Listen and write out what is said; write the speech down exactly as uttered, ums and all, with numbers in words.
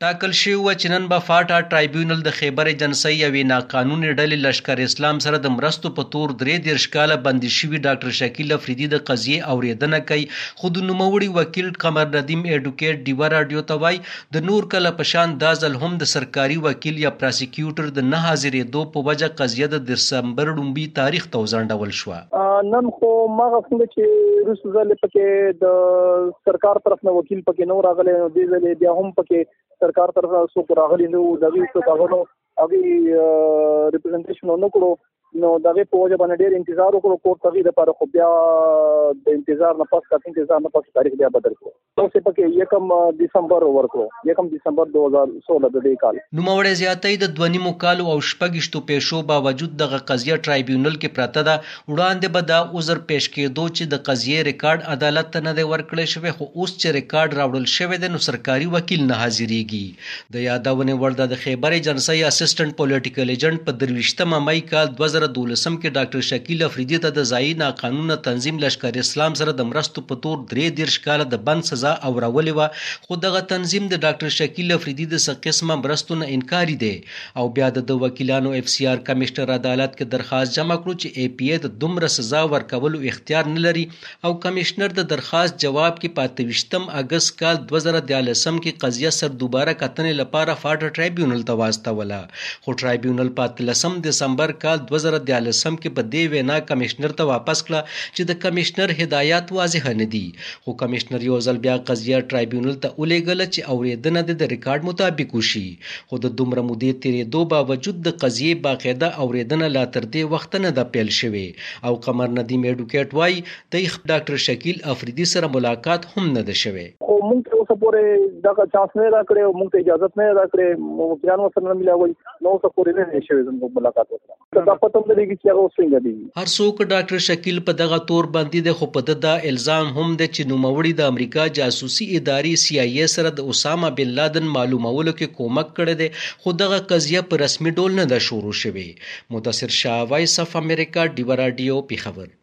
ټاکل شوی و چې نن به فاټا ټرایبیونل د خیبر ایجنسۍ یوې ناقانوني ډلې لشکر اسلام سره د مرستو په تور درې دېرش کاله بندي شوي ډاکټر شکیل افریدي د قضیې اورېدنه کوي، خو د نوموړي وکیل قمر ندیم ایډوکیټ ډیوه راډیو ته وایي د نور کله په شان دا ځل هم د سرکاري وکیل یا پراسیکیوټر د نه حاضرېدو په وجه قضیه د دسمبر لومبي تاریخ ته وځنډول شوه. نن خو مغه څنګه چې وروسته ځلې پکې د سرکار طرف نه وکیل پکې نو راغلی، دې ځلې بیا هم پکې سرکار طرف څوک راغلی نو د هغې څوک هغه نو هغې ریپرزنټیشن ونه کړو، نو د هغې په وجه باندې ډېر انتظار وکړو کورټ ته هغې دپاره، خو بیا د انتظار نه پس کاته انتظار نه پس تاریخ بیا بدل کړو. اوس یې پکې یکم دسمبر ورکړو، یکم دسمبر دو هزار سوله د دې کال. نوموړی زیاتوي د دوه نیمو کالو او شپږویشتو پیښو باوجود دغه قضیه ټرایبیونل کې پرته ده. وړاندې به دا عذر پیش کېدو چې د قضیې ریکارډ عدالت ته نه دی ورکړی شوی، خو اوس چې ریکارډ راوړل شوی دی نو سرکاري وکیل نه حاضرېږي. د یادونې وړ ده د خیبر ایجنسۍ اسسټنټ پولیټیکل ایجنټ په درویشتمه مۍ کال دوه زره دولسم کې ډاکټر شکیل افریدي ته د ځایي ناقانونه تنظیم لشکر اسلام سره د مرستو په تور درې دېرش کاله د بند سزا اورولې وه، خو دغه تنظیم د ډاکټر شکیل افریدي د څه قسمه مرستو نه انکاري دی او بیا د د وکیلانو اف سی آر کمشنر عدالت کې درخواست جمع کړو چې ای پی ای د دومره سزا ورکولو اختیار نه لري، او کمشنر د درخواست جواب کې په اته ویشتم اګست کال دوه زره دیارلسم کې قضیه سر دوباره کتنې لپاره فاټا ټرایبیونل ته واستوله، خو ټرایبیونل په اتلسم دسمبر کال دوه زره دیارلسم کې په دې وینا کمشنر ته واپس کړه چې د کمشنر هدایات واضح نه دي، خو کمشنر یو ځل بیا قضیه ټرایبیونل ته ولېږله چې اورېدنه د ریکارډ مطابق وشي، خو د دومره مودې تېرېدو باوجود د قضیې باقاعده اورېدنه لا تر دې وخته نه ده پیل شوې، او قمر ندیم ایډوکیټ وایي د ډاکټر شکیل افریدي سره ملاقات هم نه ده شوی. خو موږ ته اوسه پورې دغه چانس نه راکړی او موږ ته اجازت نه راکړې، وکیلان ورسره نه ملاوي، نو اوسه پورې نه دی شوی زموږ ملاقات وکړه. دا پته هم نه لګي چې هغه اوس څنګه دی. هر څوک ډاکټر شکیل په دغه تور باندې دی، خو په ده دا الزام هم دی چې نوموړي د امریکا جاسوسي ادارې سی آی ای سره د اسامه بن لادن معلومولو کې کومک کړی دی، خو دغه قضیه په رسمي ډول نه ده شروع شوې. مدثر شاه، وایس اف امریکا، ډیوه راډیو، پېښور.